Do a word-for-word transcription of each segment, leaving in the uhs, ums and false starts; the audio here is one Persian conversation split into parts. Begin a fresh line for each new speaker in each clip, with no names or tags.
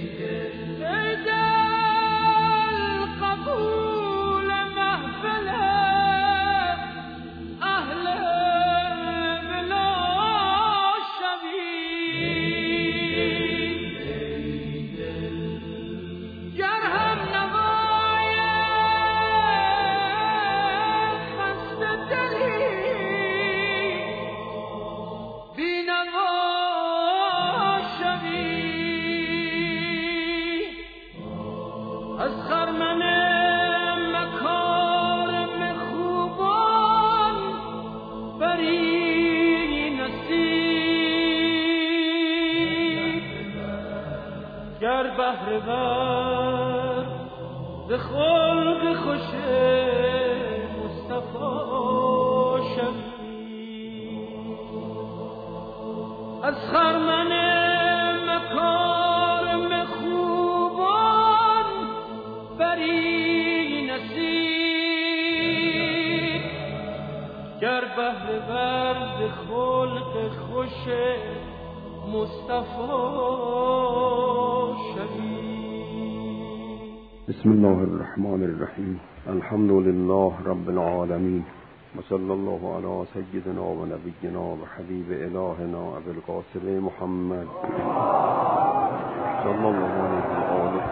بهره‌ور به خلق خوش مصطفی شوی، از خرمن مکارم خوبان بری نصیب، گر بهره‌ور به خلق خوش مصطفی شوی.
بسم الله الرحمن الرحیم. الحمد لله رب العالمین و صلی الله علی سیدنا و نبینا و حبیب الهنا ابی القاسم محمد صلی الله علیه و آله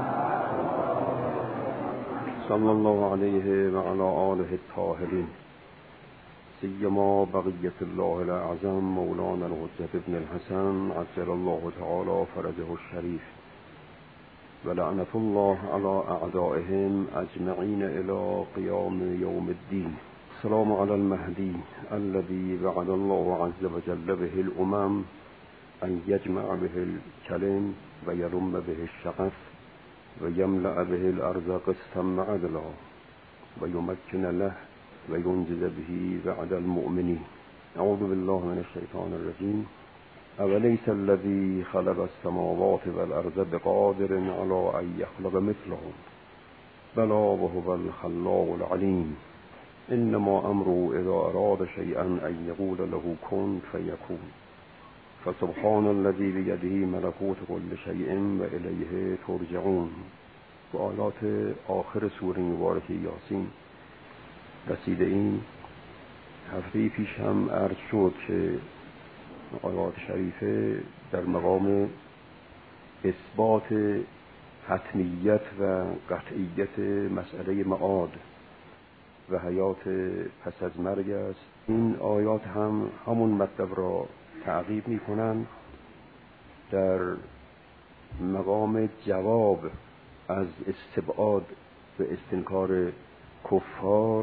صلی الله علیه و علی آله الطاهرین، سیما بقیت الله الاعظم مولانا الحجة ابن الحسن عجل الله تعالی فرجه الشریف و لعنت الله علی اعدائهم اجمعین الی قیام یوم الدین. السلام علی المهدی الذی وعد الله عز وجل به الامم ان یجمع به الکلم و یرم به الشغف و یملأ به الارض قسطا عدلا و یمکن له و ینجز به وعد المؤمنین. اعوذ بالله من الشیطان الرجیم. اولیس الذی خلق السماوات والارض بقادر علی ان یخلق مثلهم بلی وهو الخلاق العلیم. انما امره اذا اراد شیئا ان یقول له کن فیکون. فسبحان الذی بیده ملکوت کل شیء و الیه ترجعون. و آیات آخر سوره مبارکه یاسین رسیده این. هفته پیش هم عرض شد که آیات شریفه در مقام اثبات حتمیت و قطعیت مسئله معاد و حیات پس از مرگ است. این آیات هم همون مطلب را تعقیب می کنند. در مقام جواب از استبعاد و استنکار کفار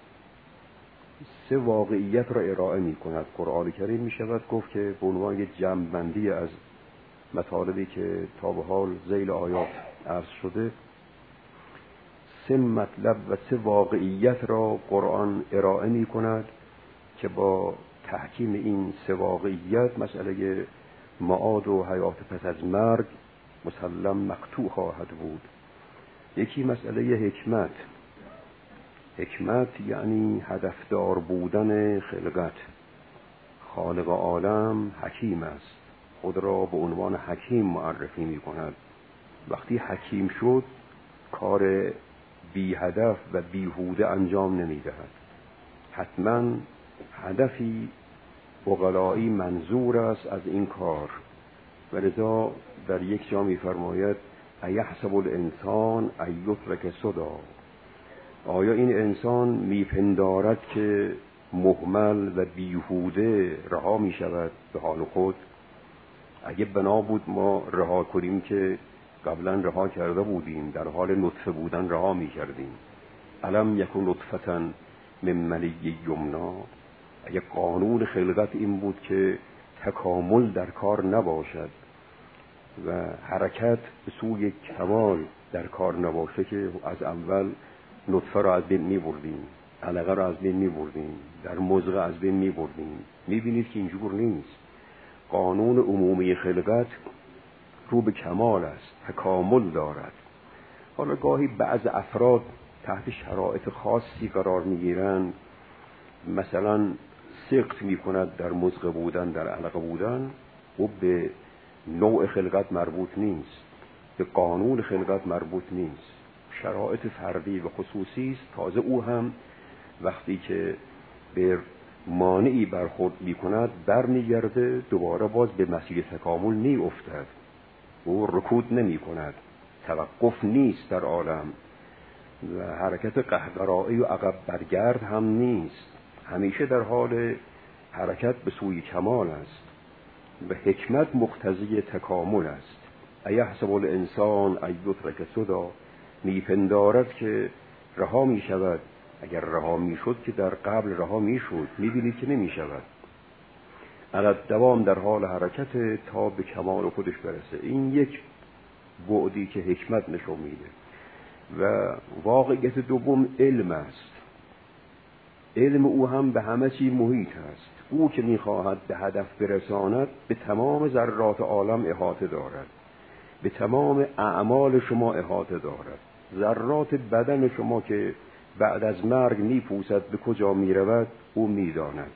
سه واقعیت را ارائه می کند. قرآن کریم می شود گفت که به عنوان جمع بندی از مطالبی که تا به حال ذیل آیات عرض شده، سه مطلب و سه واقعیت را قرآن ارائه می کند که با تحکیم این سه واقعیت مسئله معاد و حیات پس از مرگ مسلم مقطوع خواهد بود. یکی مسئله حکمت. حکمت یعنی هدفدار بودن خلقت. خالق عالم حکیم است، خود را به عنوان حکیم معرفی می کند. وقتی حکیم شد کار بی هدف و بیهوده انجام نمی دهد. حتما هدفی عقلایی منظور است از این کار. و لذا در یک جا می فرماید ایحسب الانسان ان یترک سدی. آیا این انسان میپندارد که مهمل و بیهوده رها می شود به حال خود؟ اگه بنا بود ما رها کنیم که قبلا رها کرده بودیم، در حال نطفه بودن رها می کردیم. الم یکن نطفة من منی یمنا. اگه قانون خلقت این بود که تکامل در کار نباشد و حرکت به سوی کمال در کار نباشه که از اول نطفه را از بین می بردیم، علقه را از بین می بردیم، در مضغه از بین می بردیم. می بینید که اینجور نیست. قانون عمومی خلقت رو به کمال است، تکامل دارد. حالا گاهی بعض افراد تحت شرایط خاصی قرار می گیرند، مثلا سقط می کند در مضغه بودن، در علقه بودن، و به نوع خلقت مربوط نیست. به قانون خلقت مربوط نیست، شرایط فردی و خصوصی است. تازه او هم وقتی که به مانعی برخورد می‌کند برمیگرده دوباره باز به مسیر تکامل نیفتد. او رکود نمی‌کند، توقف نیست در عالم و حرکت قهقرایی و عقب برگرد هم نیست، همیشه در حال حرکت به سوی کمال است و حکمت مقتضی تکامل است. ایحسب الانسان ان یترک سدی، میپندارد که رها می شود. اگر رها می شد که در قبل رها می شد، می بینید که نمی شود. علت دوام در حال حرکت تا به کمال خودش برسه. این یک بعدی که حکمت نشون میده. و واقعیت دوم علم است. علم او هم به همه چی محیط است. او که میخواهد به هدف برساند به تمام ذرات عالم احاطه دارد، به تمام اعمال شما احاطه دارد. ذرات بدن شما که بعد از مرگ میپوسد به کجا میرود او میداند،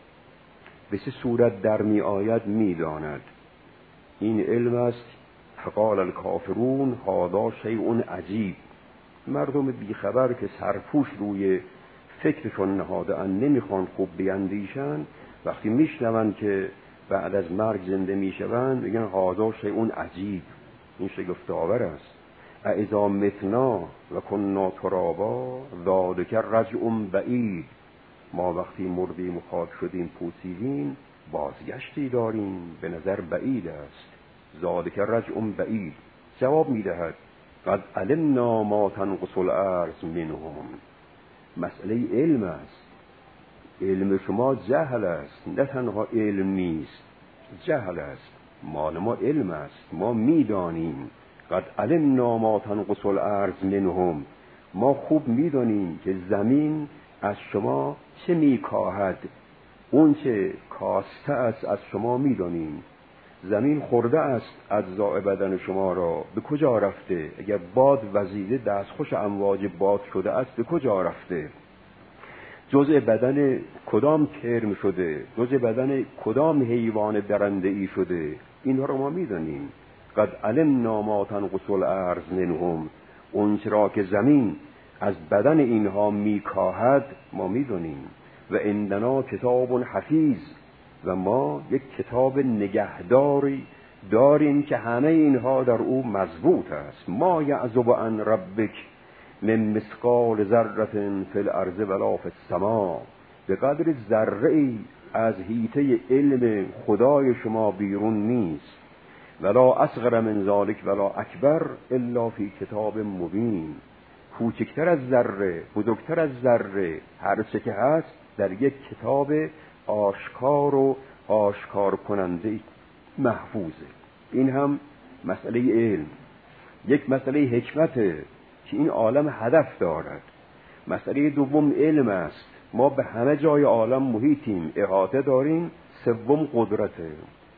به چه صورت در میآید میداند. این علم است. فقال الکافرون هذا شیء عجیب. مردم بیخبر که سرپوش روی فکرشون نهاده ان نمیخوان خوب بیندیشن، وقتی میشنوند که بعد از مرگ زنده میشوند میگن هذا شیء عجیب، این شگفت‌آور است. اذا متنا و کنا ترابا ذلک رجع بعید. ما وقتی مردیم و خاک شدیم پوسیدیم بازگشتی داریم به نظر بعید است. ذلک رجع بعید. جواب میدهد قد علمنا ما تنقص الارض منهم. مسئله علم است. علم شما جهل است، نه تنها علم نیست، جهل است. مال ما علم است، ما میدانیم. قد علمنا ما تنقص الارض منهم. ما خوب میدانیم که زمین از شما چه میکاهد. اون چه کاسته است از شما میدانیم. زمین خورده است اجزاء بدن شما را، به کجا رفته؟ اگر باد وزیده دستخوش امواج باد شده است به کجا رفته؟ جزء بدن کدام کرم شده؟ جزء بدن کدام حیوان درنده‌ای شده؟ اینها را ما میدانیم. قد علمنا ما تنقص الارض منهم. اون چرا که زمین از بدن اینها میکاهد ما میدانیم. و عندنا کتاب حفیظ. و ما یک کتاب نگهداری داریم که همه اینها در او مضبوط است. ما یعزب عن ربک من مثقال ذره فی الارض ولا فی السماء. به قدر ذره‌ای از حیطه علم خدای شما بیرون نیست. ولا اصغر من ذلک ولا اکبر الا فی کتاب مبین. کوچکتر از ذره، بزرگتر از ذره، هر چه که هست در یک کتاب آشکار و آشکار کننده محفوظه. این هم مسئله علم. یک مسئله حکمته که این عالم هدف دارد. مسئله دوم علم است. ما به همه جای عالم محیطیم، احاطه داریم. سوم قدرته.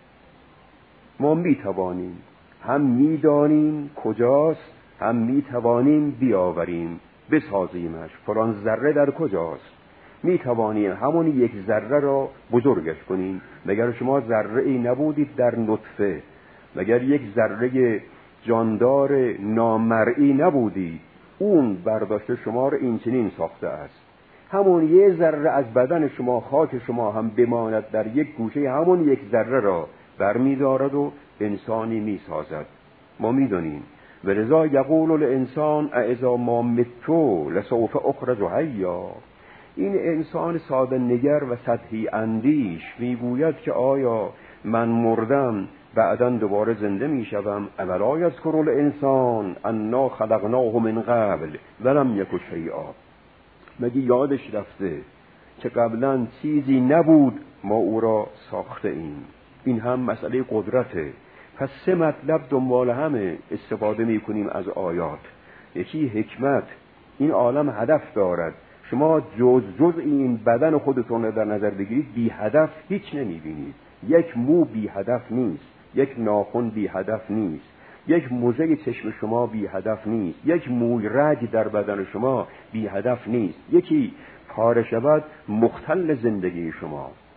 ما میتوانیم، هم میدانیم کجاست، هم میتوانیم بیاوریم، بسازیمش. فلان ذره در کجاست؟ میتوانیم همون یک ذره را بزرگش کنیم. مگر شما ذره ای نبودید در نطفه؟ مگر یک ذره جاندار نامرئی نبودید؟ اون برداشته شما را این چنین ساخته است. همون یک ذره از بدن شما، خاک شما هم بماند در یک گوشه، همون یک ذره را برمی‌دارد و انسانی میسازد. ما میدونیم. و لذا یقول الانسان اذا ما متو لسوف اخرج حیا. این انسان ساده نگر و سطحی اندیش میگوید که آیا من مردم بعداً دوباره زنده میشوم؟ اولا یذکر الانسان انا خلقناه من قبل ولم یک شیئا. مگه یادش رفته که قبلا چیزی نبود ما او را ساخته ایم؟ این هم مسئله قدرته. پس سه مطلب دنبال همه استفاده میکنیم از آیات. یکی حکمت. این عالم هدف دارد. شما جز جز این بدن خودتون رو در نظر بگیرید، بی هدف هیچ نمیبینید. یک مو بی هدف نیست، یک ناخن بی هدف نیست، یک موزه چشم شما بی هدف نیست، یک موی رگ در بدن شما بی هدف نیست. یکی پاره شود مختل زندگی شما.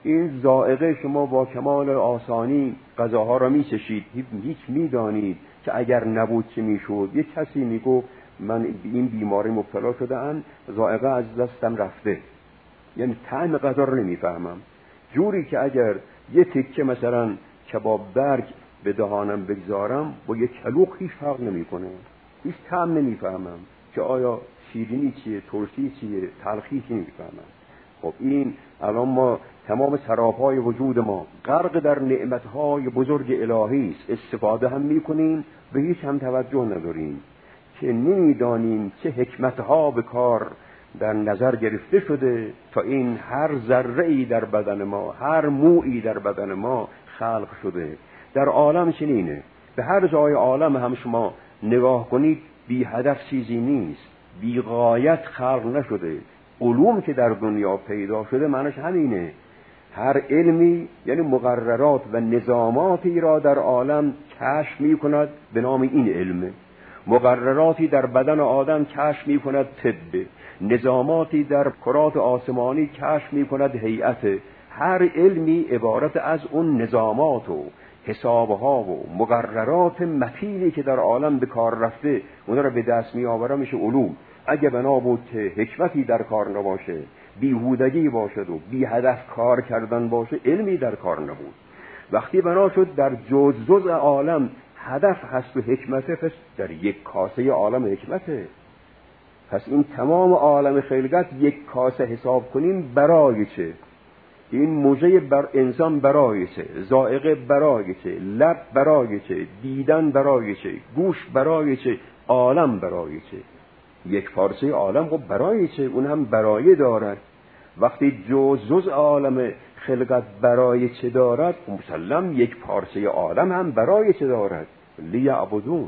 این ذائقه شما با کمال آسانی غذاها را میچشید، هیچ میدانید که اگر نبود چه میشد. یک کسی میگفت من این بیماری مبتلا شده‌ام، ذائقه از دستم رفته، یعنی طعم غذا رو نمیفهمم، جوری که اگر یه تکه مثلا کباب برگ به دهانم بگذارم با یک کلوخ هیچ فرق نمیکنه، هیچ طعم نمیفهمم که آیا شیرینی چیه، ترشی چیه، تلخی چیه نمیفهمم. خب این الان ما تمام سرابهای وجود ما غرق در نعمتهای بزرگ الهی است، استفاده هم میکنیم به هیچ هم توجه نداریم که نمیدانیم چه حکمتها به کار در نظر گرفته شده تا این هر ذره‌ای در بدن ما، هر مویی در بدن ما خلق شده. در عالم چنینه، به هر جای عالم هم شما نگاه کنید بی هدف چیزی نیست، بی غایت خلق نشده. علوم که در دنیا پیدا شده معنیش همینه، هر علمی یعنی مقررات و نظاماتی را در عالم کشف می کند به نام این علمه. مقرراتی در بدن آدم کشف می کند طب، نظاماتی در کرات آسمانی کشف می کند هیئت. هر علمی عبارت از اون نظامات و حسابها و مقررات متینی که در عالم به کار رفته اون را به دست می آوره میشه علوم. اگه بنا بود که حکمتی در کار نباشه، بیهودگی باشد و بی هدف کار کردن باشه، علمی در کار نبود. وقتی بنا شد در جز جز عالم هدف هست و حکمته، پس در یک کاسه عالم حکمته. پس این تمام عالم خلقت یک کاسه حساب کنیم برای چه؟ این موجه بر انسان برای چه؟ ذائقه برای چه؟ لب برای چه؟ دیدن برای چه؟ گوش برای چه؟ عالم برای چه؟ یک پارچه عالم خب برای چه؟ اون هم برای دارد. وقتی جز جز عالم خلقت برای چه دارد، مسلم یک پارچه عالم هم برای چه دارد؟ لیعبدون.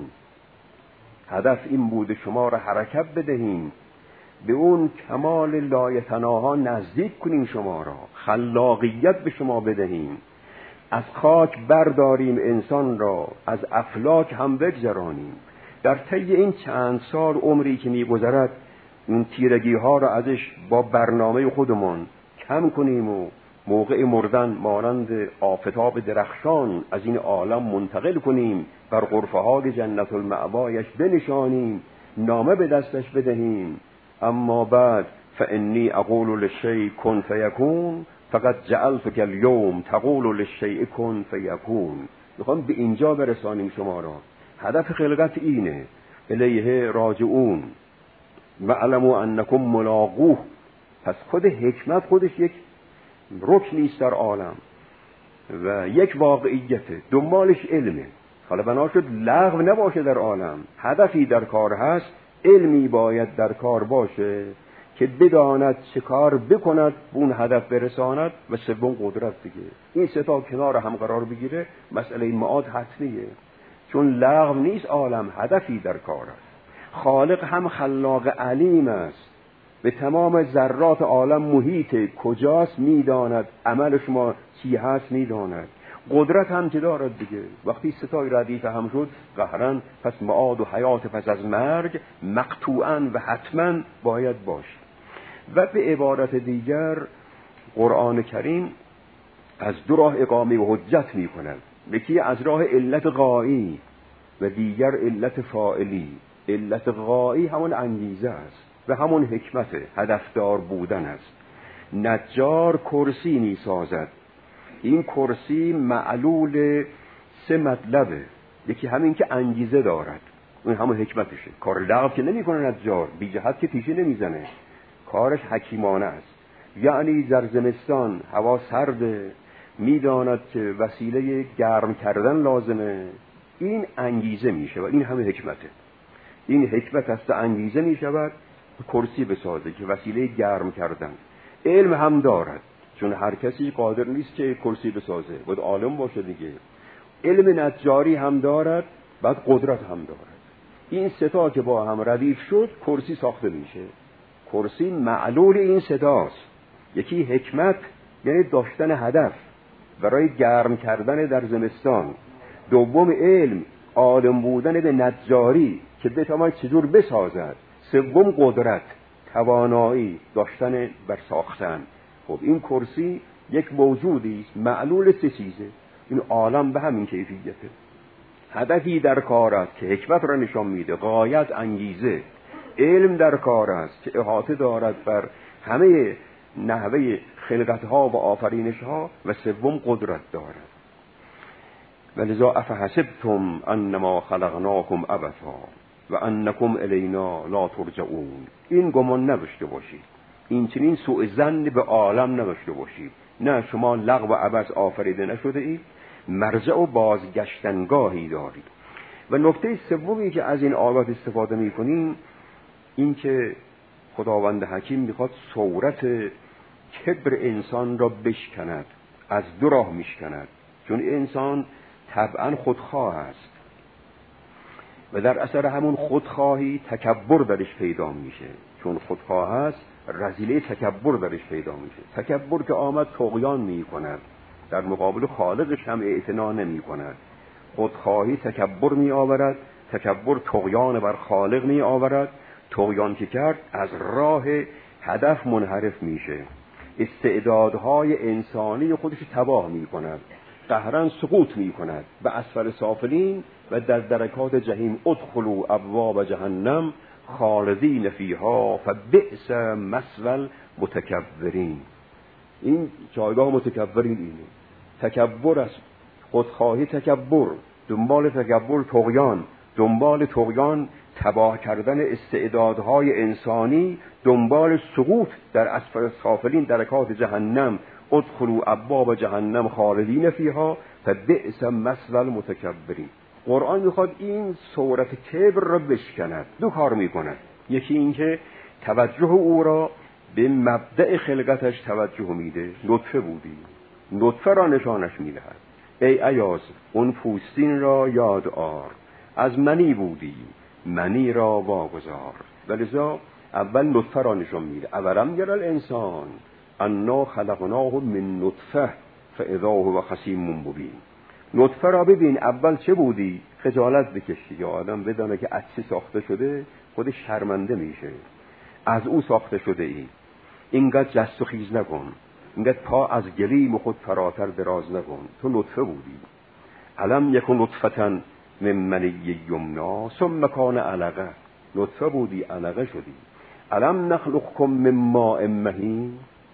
هدف این بود شما را حرکت بدهیم، به اون کمال لایتناها نزدیک کنیم، شما را خلاقیت به شما بدهیم، از خاک برداریم انسان را، از افلاک هم بگذرانیم. در طی این چند سال عمری که می‌گذرد این تیرگی ها را ازش با برنامه خودمون کم کنیم و موقع مردن مانند آفتاب درخشان از این عالم منتقل کنیم، بر غرفه های جنت المأوایش بنشانیم، نامه به دستش بدهیم. اما بعد فانی اقول للشیء کن فیکون فقط جعلتک اليوم تقول للشیء کن فیکون. میخوام به اینجا برسانیم شما را. هدف خلقت اینه، الیه راجعون واعلموا انکم ملاقوه. پس خود حکمت خودش یک رکنی است در عالم و یک واقعیته، دنبالش علمه. حالا بنا شد لغو نباشه در عالم، هدفی در کار هست، علمی باید در کار باشه که بداند چه کار بکند، اون هدف برساند. و سوم قدرت دیگه. این سه تا کنار هم قرار بگیره مسئله معاد حتمیه، چون لغو نیست عالم، هدفی در کار است. خالق هم خلاق علیم است، به تمام ذرات عالم محیط کجاست میداند، عمل شما چی هست میداند. قدرت هم که دارد دیگه. وقتی ستای ردیف هم شد قهرن، پس معاد و حیات پس از مرگ مقطوعاً و حتماً باید باشد. و به عبارت دیگر قرآن کریم از دو راه اقامه و حجت می کند. یکی از راه علت غایی و دیگر علت فاعلی. علت غایی همون انگیزه است و همون حکمت هدفدار بودن است. نجار کرسی می سازد، این کرسی معلول سه مطلبه. یکی همین که انگیزه دارد، اون همون حکمتشه. کار لغو که نمی کنه نجار، بی جهت که تیشه نمی زنه، کارش حکیمانه است. یعنی در زمستان هوا سرده، میداند که وسیله گرم کردن لازمه، این انگیزه میشه و این همه حکمته. این حکمت است، انگیزه میشود کرسی بسازه که وسیله گرم کردن. علم هم دارد، چون هر کسی قادر نیست که کرسی بسازه، باید عالم باشه دیگه. علم نجاری هم دارد، بعد قدرت هم دارد. این سه تا که با هم ردیف شد کرسی ساخته میشه. کرسی معلول این سه تاست. یکی حکمت، یعنی داشتن هدف برای گرم کردن در زمستان. دوم علم، عالم بودن به نجاری که بتواند چجور بسازد. سوم قدرت، توانایی داشتن بر ساختن. خب این کرسی یک موجودی است معلول سه چیزه. این عالم به همین کیفیته. هدفی در کار است که حکمت را نشان میده، غایت، انگیزه. علم در کار است که احاطه دارد بر همه نحوه خلقتها و آفرینشها. و سوم قدرت دارد. ولذا افحسبتم انما خلقناکم عبثا و انکم الینا لا ترجعون. این گمان نداشته باشید، این چنین سوء ظن به عالم نداشته باشید. نه، شما لغو و عبث آفریده نشده اید، مرجع و بازگشتنگاهی دارید. و نکته سومی که از این آیات استفاده می‌کنیم این که خداوند حکیم میخواد صورت کبر انسان را بشکند، از دو راه میشکند. چون انسان طبعا خودخواه است و در اثر همون خودخواهی تکبر درش پیدا میشه. چون خودخواه است رذیله تکبر درش پیدا میشه. تکبر که آمد طغیان میکند، در مقابل خالقش هم اعتنا نمیکند. خودخواهی تکبر می آورد، تکبر طغیان بر خالق می آورد. طغیان که کرد از راه هدف منحرف میشه، استعدادهای انسانی خودش تباه می کند، قهرن سقوط می کند به اسفل سافلین و در درکات جهنم. ادخلوا ابواب جهنم خالدین فیها فبئس مثوى المتکبرین. این جایگاه متکبرین اینه. تکبر است، خودخواهی تکبر، دنبال تکبر طغیان، دنبال طغیان تباه کردن استعدادهای انسانی، دنبال سقوط در اسفل سافلین درکات جهنم. ادخلوا ابواب جهنم خالدین فیها فبئس مثوى المتکبرین. قرآن میخواد این صورت کبر را بشکند. دو کار میکند. یکی این که توجه او را به مبدأ خلقتش توجه میده. نطفه بودی، نطفه را نشانش میدهد. ای ایاز اون پوستین را یاد آر، از منی بودی، منی را واگذار. ولذا اول نطفه را نشان میده. اولم یر الانسان انا خلقناه من نطفه فاذا هو خصیم مبین. نطفه را ببین، اول چه بودی؟ خجالت بکشی. یا آدم بدانه که از چه ساخته شده خودش شرمنده میشه. از او ساخته شده ای. اینقدر جست و خیز نکن، اینقدر پا از گلیم خود فراتر دراز نکن. تو نطفه بودی. علم یکن نطفة من منی یمنا ثم کان علقه. نطفه بودی، علقه شدی. علم نخلقکم من ماء مهین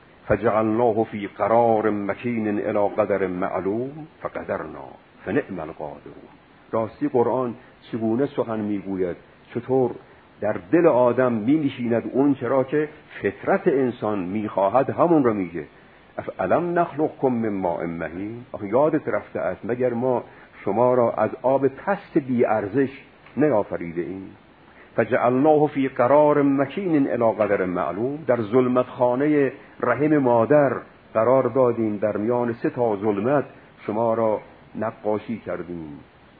فجعلناه فی قرار مکین الی قدر معلوم فقدرنا فنعم القادرون. راستی قرآن چگونه سخن میگوید، چطور در دل آدم می نشیند اون چرا که فطرت انسان میخواهد همون را میگه. علم نخلقکم من ماء مهین. آخه یادت رفته است مگر ما شما را از آب پست بی ارزش نیافریده ایم؟ فجعلناه فی قرار مکین الی قدر معلوم. در ظلمت خانه رحم مادر قرار دادیم، در میان سه تا ظلمت شما را نقاشی کردیم.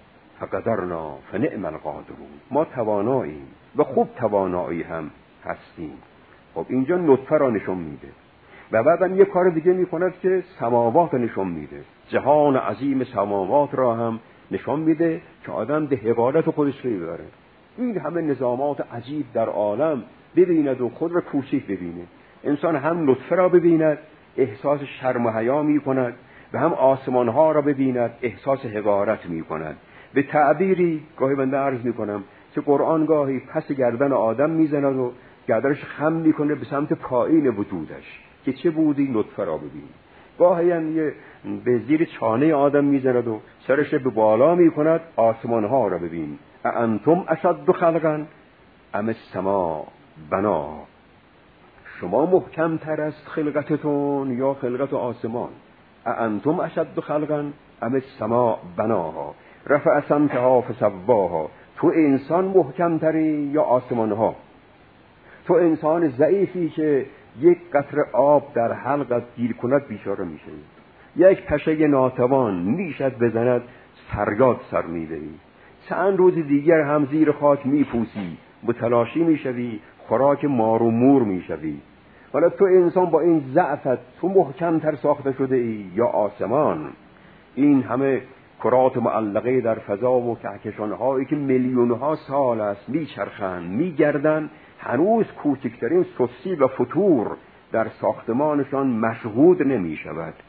فقدرنا فنعم القادرون. ما تواناییم و خوب توانایی هم هستیم. خب اینجا نطفه را نشون میده و بعدم یک کار دیگه میکند که سماوات نشون میده. جهان عظیم سماوات را هم نشان میده که آدم به حقارت خودش ببره. این همه نظامات عجیب در عالم ببیند و خود را کوچک ببینه. انسان هم نطفه را ببیند احساس شرم و حیا میکند و هم آسمان ها را ببیند احساس حقارت میکند. به تعبیری گاهی بنده عرض میکنم که قرآن گاهی پس گردن آدم میزند و گردنش خم میکنه به سمت پایین وجودش که چه بودی نطفه را ببین. گاهی هم یه به زیر چانه آدم میزند و سرش به بالا میکند آسمان ها را ببین. انتم اشد خلقا ام السماء بناها. شما محکم تر است خلقتتون یا خلقت آسمان؟ انتم اشد خلقا ام السماء بناها رفع سمکها فسواها. تو انسان محکم تری یا آسمان ها؟ تو انسان ضعیفی که یک قطره آب در حلقت گیر کند بیچاره میشه. یک پشه ناتوان نیشت بزند فریاد سر میبری. چند روز دیگر هم زیر خاک میپوسی، متلاشی میشوی، خوراک مار و مور میشوی. حالا تو انسان با این ضعفت تو محکم تر ساخته شده ای یا آسمان؟ این همه کرات معلقه در فضا و کهکشان هایی که میلیون ها سال است میچرخند میگردند، هنوز کوچکترین سستی و فتور در ساختمانشان مشهود نمی شود.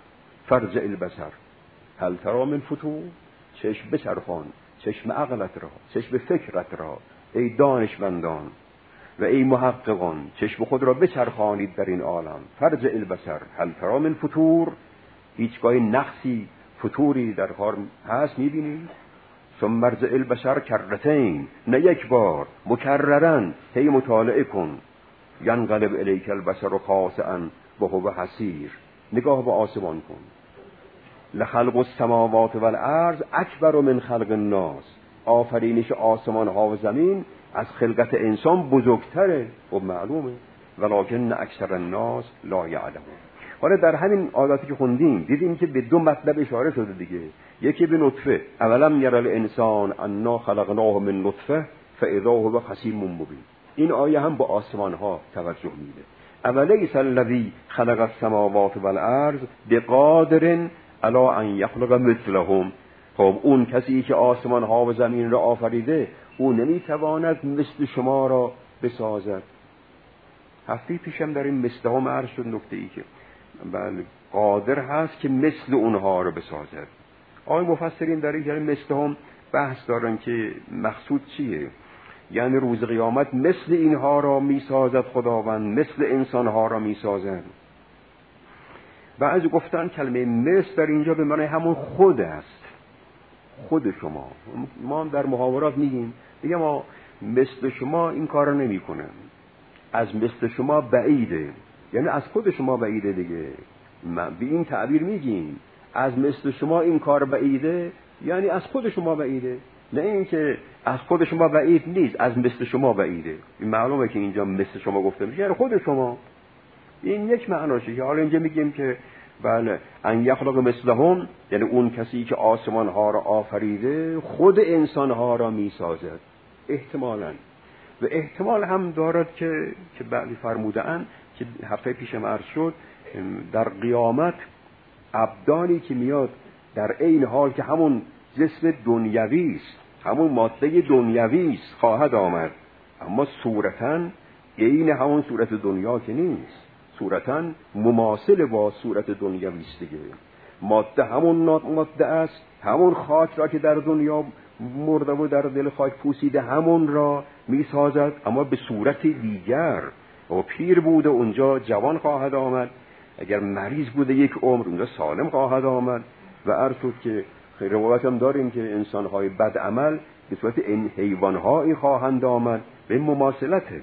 فرجع البصر هل تری من فطور، چشم بچرخان، چشم عقلت را، چشم فکرت را ای دانشمندان و ای محققان، چشم خود را بچرخانید در این عالم. فرجع البصر هل تری من فطور، هیچگاه نقصی فطوری در کار هست میبینید؟ ثم مرجع البصر کرتین، نه یک بار، مکررن هی مطالعه کن. ینقلب الیک البصر خاسئا وهو حسیر، نگاه به آسمان کن. لخلق السماوات والارض اکبر من خلق الناس، آفرینش آسمان ها و زمین از خلقت انسان بزرگتره. و معلومه ولکن اکثر الناس لا یعلمون. حالا در همین آیاتی که خوندیم دیدیم که به دو مطلب اشاره شده دیگه. یکی به نطفه، اولم یری الانسان انا خلقناه من نطفه فاذا هو خصیم مبین. این آیه هم با آسمان ها توجه میده. اولیس الذی خلق السماوات والارض بقادر علی ان یخلق مثلهم. خب اون کسی که آسمان ها و زمین را آفریده او نمیتواند مثل شما را بسازد. هفته پیشم در این مثلهم عرض شد نکته ای که بله قادر هست که مثل اونها را بسازد. آقای مفسرین در این مثلهم بحث دارن که مقصود چیه، یعنی روز قیامت مثل اینها را میسازد خداوند، مثل انسانها را میسازد. بعضی گفتن کلمه مثل در اینجا به معنی همون خود است، خود شما. ما در محاورات میگیم میگم ما مثل شما این کار را نمی کنم، از مثل شما بعیده، یعنی از خود شما بعیده دیگه. به این تعبیر میگیم از مثل شما این کار بعیده، یعنی از خود شما بعیده، نه اینکه از خود شما بعید نیست، از مثل شما بعیده. این معلومه که اینجا مثل شما گفته میشه یعنی خود شما. این یک معناشه که حالا اینجا میگیم که بله ان یخلق مثلهم، یعنی اون کسی که آسمان ها را آفریده خود انسان ها را میسازد. احتمالاً و احتمال هم دارد که که بعضی فرمودن که هفته پیشم عرض شد در قیامت ابدانی که میاد در عین حال که همون جسم دنیوی است، همون ماده دنیوی است خواهد آمد، اما صورتاً عین همون صورت دنیا که نیست، صورتاً مماثل با صورت دنیوی است دیگه. ماده همون ماده است، همون خاک را که در دنیا مرده و در دل خاک پوسیده همون را میسازد، اما به صورت دیگر. و پیر بوده اونجا جوان خواهد آمد، اگر مریض بوده یک عمر اونجا سالم خواهد آمد. و عرض شد که روایت هم داریم که انسان‌های بد عمل به صورت این حیوان‌هایی خواهند آمد. به مماثلته،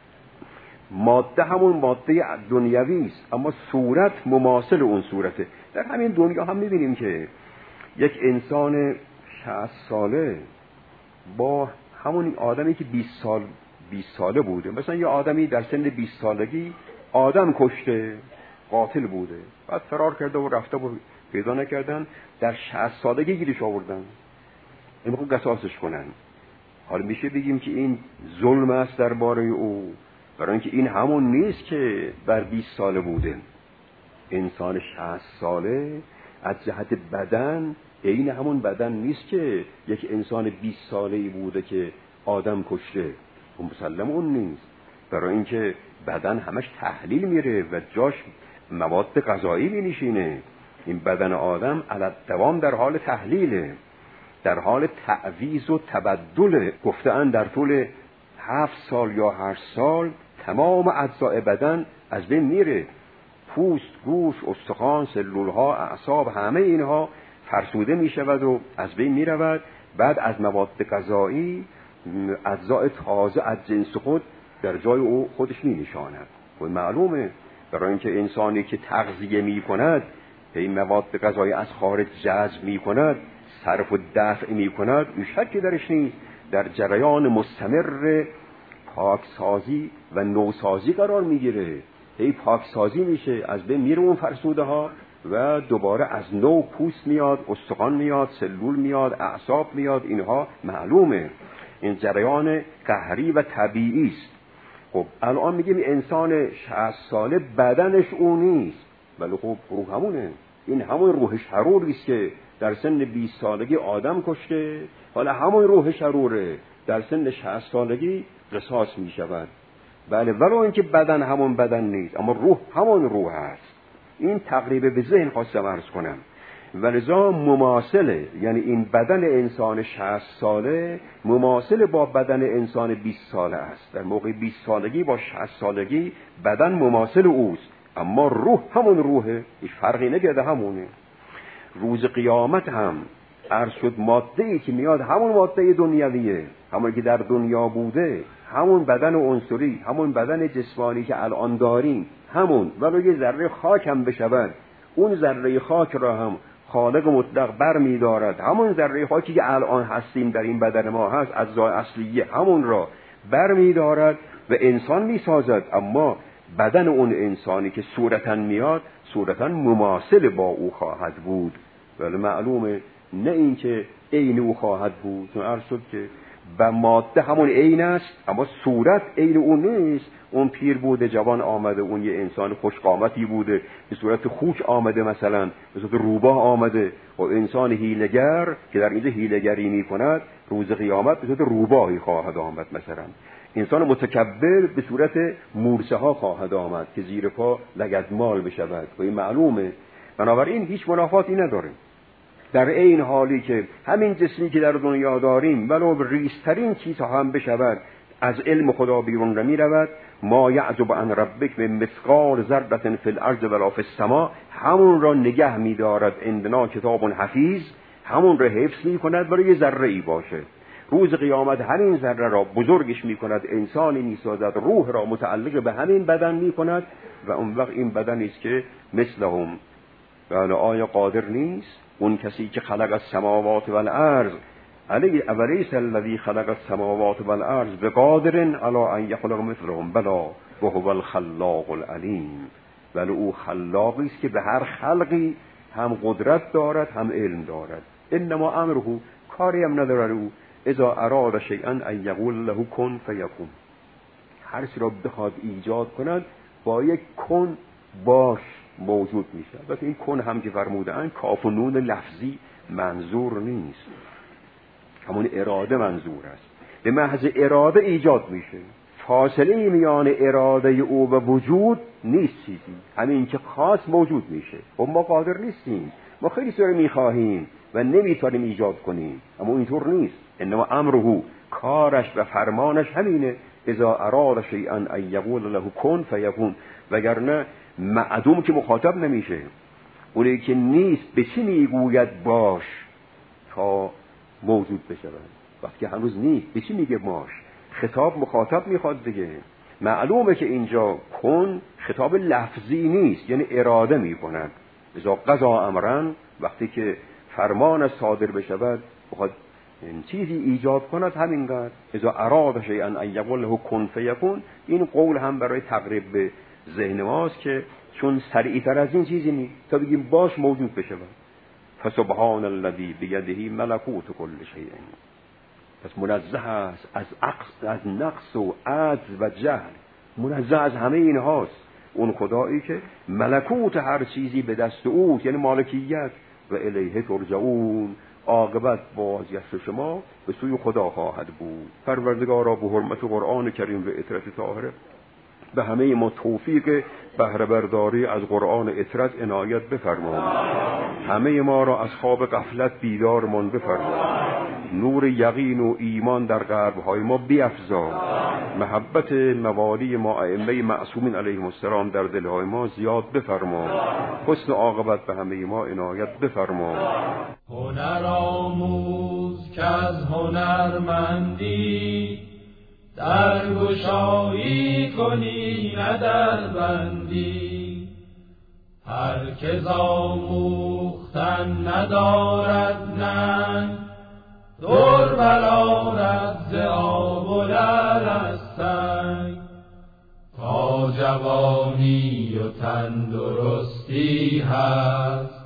ماده همون ماده دنیوی است اما صورت مماثل اون صورته. در همین دنیا هم می‌بینیم که یک انسان شصت ساله با همون آدمی که بیست سال بیست ساله بوده، مثلا یه آدمی در سن بیست سالگی آدم کشته، قاتل بوده، بعد فرار کرده و رفته و پیدا نکردن، در شصت سالگی گیرش آوردن، این موقع قصاصش کنن. حالا میشه بگیم که این ظلم است درباره او، برای اینکه این همون نیست که بر بیست ساله بوده. انسان شصت ساله از جهت بدن این همون بدن نیست که یک انسان بیست ساله‌ای بوده که آدم کشته. اون مسلم اون نیست، برای اینکه بدن همش تحلیل میره و جاش مواد غذایی می نشینه. این بدن آدم علت دوام در حال تحلیله، در حال تعویض و تبدل. گفته‌اند در طول هفت سال یا هشت سال تمام اجزای بدن از بین میره، پوست، گوش، استخوان، سلولها، اعصاب، همه اینها فرسوده می شود و از بین می رود. بعد از مواد غذایی اجزای تازه از جنس خود در جای او خودش می نشاند. خود معلومه برای اینکه انسانی که تغذیه می کند این مواد غذایی از خارج جذب می کند، صرف و دفع می کند، این شکی درش نیست، در جریان مستمر پاکسازی و نوسازی قرار می گیره. هی پاکسازی میشه، از بین میره اون فرسوده ها و دوباره از نو پوست میاد، استخوان میاد، سلول میاد، اعصاب میاد. اینها معلومه این جریان قهری و طبیعی است. خب الان میگیم انسان شصت ساله بدنش اون نیست، ولی خب روح همونه. این همون روح شروری است که در سن بیست سالگی آدم کشته، حالا همون روح شروره در سن شصت سالگی قصاص میشود. بله، ولو اینکه بدن همون بدن نیست اما روح همون روح است. این تقریب به ذهن خواستم عرض کنم. ولذا مماثله، یعنی این بدن انسان شصت ساله مماثل با بدن انسان بیست ساله است. در موقع بیست سالگی با شصت سالگی بدن مماثل اوست، اما روح همون روحه، هیچ فرقی نکرده، همونه. روز قیامت هم عرض شد ماده ای که میاد همون ماده دنیویه، همون که در دنیا بوده، همون بدن عنصری، همون بدن جسمانی که الان داریم، همون. ولو یه ذره خاک هم بشود، اون ذره خاک را هم خالق مطلق بر می دارد. همون ذره خاکی که الان هستیم در این بدن ما هست، اجزای اصلیه، همون را بر می دارد و انسان می سازد. اما بدن اون انسانی که صورتاً میاد، صورتاً مماثل با او خواهد بود، ولی معلومه نه این که عین او خواهد بود. چون عرض شد که به ماده همون عین است، اما صورت عین اون نیست. اون پیر بوده، جوان آمده، اون یه انسان خوشقامتی بوده، به صورت خوک آمده، مثلا به صورت روباه آمده. و انسان هیلگر که در اینجا هیلگری می کند، روز قیامت به صورت روباهی خواهد آمد. مثلا انسان متکبر به صورت مورچه ها خواهد آمد که زیر پا لگدمال بشود. و این معلومه. بنابراین هیچ منافاتی نداره. در این حالی که همین جسمی که در دنیا داریم ولو ریزترین چیزها هم بشود از علم خدا بیرون نمی رود. ما یعزب عن ربک من مثقال ذره فی الارض ولا فی السماء، همون را نگه می دارد عندنا کتاب حفیظ، همون را حفظ می کند برای ذره ای باشه. روز قیامت همین ذره را بزرگش می کند، انسانی می سازد، روح را متعلق به همین بدن می کند و اون وقت این بدنی است که مثلهم. بله، آیا قادر نیست اون کسی که خلق السماوات والارض علی اولیس الذی خلق السماوات والارض بقادر علی ان یخلق مثلهم بلا وهو الخلاق العلیم. ولی او خلاقی است که به هر خلقی هم قدرت دارد هم علم دارد. انما امره، کاری هم ندارد او، اذا اراد شیئا ان یقول له کن فیکون. هر چیزی را بخواد ایجاد کند با یک کن باش موجود میشه. البته این کن هم که فرمودن کاف و نون لفظی منظور نیست، همون اراده منظور است. به محض اراده ایجاد میشه. فاصله میان اراده او و وجود نیست چیزی، همین که خاص موجود میشه. و ما قادر نیستیم، ما خیلی سر میخواهیم و نمیتونیم ایجاد کنیم، اما اینطور نیست. انما امره، کارش و فرمانش همینه، اذا اراد شیئا ان یقول له کن فیکون. وگرنه معدوم که مخاطب نمیشه، اونی که نیست به چی میگوید باش تا موجود بشه؟ وقتی هنوز نیست به چی میگه باش؟ خطاب مخاطب میخواد دیگه. معلومه که اینجا کن خطاب لفظی نیست، یعنی اراده میکند. اذا قضا امرن، وقتی که فرمان صادر بشود بخواد این چیزی ایجاد کند، همینقدر. اذا اراد شیئا ان یقول له کن فیکون. این قول هم برای تقریب به ذهن ماست که چون سریعتر از این چیزی نیست تا بگیم باش موجود بشه. فسبحان الذی بیده ملکوت کل شیء. پس منزه است از عقص، از نقص و عجز و جهل، منزه از همه اینهاست. اون خدایی که ملکوت هر چیزی به دست او، یعنی مالکیت، و الیه ترجعون، عاقبت بازگشت شما به سوی خدا خواهد بود. پروردگارا به حرمت قرآن کریم و اطرت طاهره به همه ما توفیق بهره برداری از قرآن اطرت عنایت بفرما. همه ما را از خواب غفلت بیدارمان بفرما. نور یقین و ایمان در قلب‌های ما بیفزا. محبت موالی ما ائمه معصومین علیهم السلام در دل‌های ما زیاد بفرما. حسن عاقبت به همه ما عنایت بفرما.
هنر آموز که از هنرمندی در گشایی کنی نه در بندی. هر که ز آموختن ندارد ننگ، دور برآرد ز آب و لعل از سنگ. تا جوانی و تندرستی هست،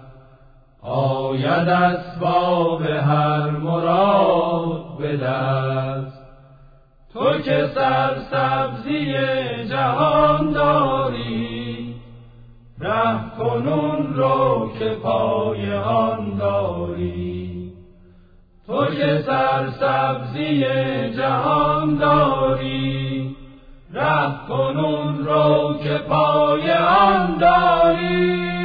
آید اسباب هر مراد به دست. تو که سرسبزی جهان داری، ره کنون رو که پای آن داری. تو که سرسبزی جهان داری، ره کنون رو که پای آن داری.